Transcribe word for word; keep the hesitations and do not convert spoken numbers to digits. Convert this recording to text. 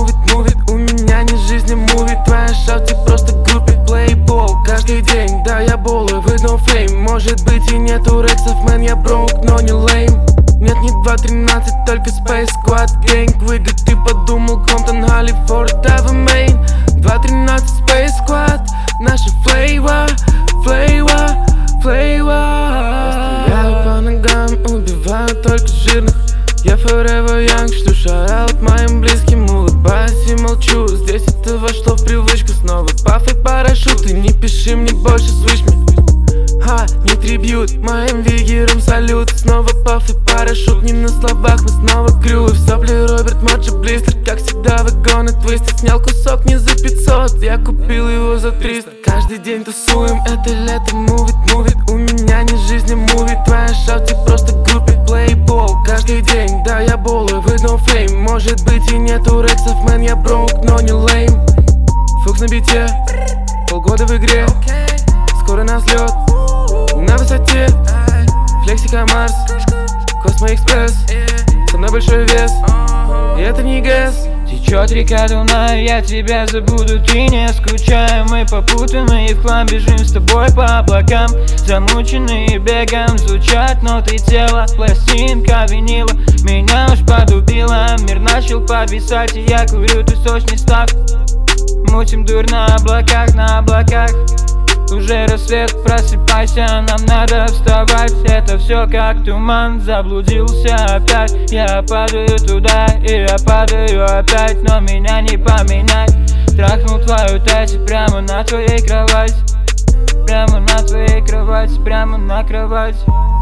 мувит, мувит. У меня не жизнь, не мувит. Твоя шавти просто группе плейбол. Каждый день, да, я болы, with no fame. Может быть и нету рексов, мэн, я броук, но не лейм. Нет, не два тринадцать, только Space Squad Gang. Выйдет, ты подумал, Комптон, Халлифорд, Ава, Мейн. Два тринадцать, Space Squad, наша флейва, флейва, флейва. Я стреляю по ногам, убиваю только жирных. Я forever young, шлю шараут моим близким. Улыбаюсь и молчу, здесь это вошло в привычку. Снова паф и парашюты, не пиши мне больше с вышми. Ха, не трибьют, моим вигерам салют. Снова паф и парашют, не на словах, мы снова крю. В сопли Роберт, Моджи, Блистер, как всегда вагоны твистер. Снял кусок не за пятьсот, я купил его за триста. Каждый день тусуем, это лето, мувит, мувит. У меня не жизнь, не мувит. Твоя шавти просто группе плейбол. Каждый день, да, я болы, with no fame. Может быть и нету рексов, мэн, я броук, но не лейм. Фокс на бите, полгода в игре. Скоро на взлет, на высоте. Флексика Марс, Космо Экспресс. Со мной большой вес, и это не гэс. Течет река Дунай, я тебя забуду, ты не скучай. Мы попутаны и в хлам бежим с тобой по облакам. Замученные бегом звучат ноты тела. Пластинка винила меня уж подубила. Мир начал подвисать, и я курю, ты сочный став. Мутим дурь на облаках, на облаках. Уже рассвет, просыпайся, нам надо вставать. Это все как туман, заблудился опять. Я падаю туда, и я падаю опять. Но меня не поменять. Трахнул твою тать прямо на твоей кровати. Прямо на твоей кровати, прямо на кровати.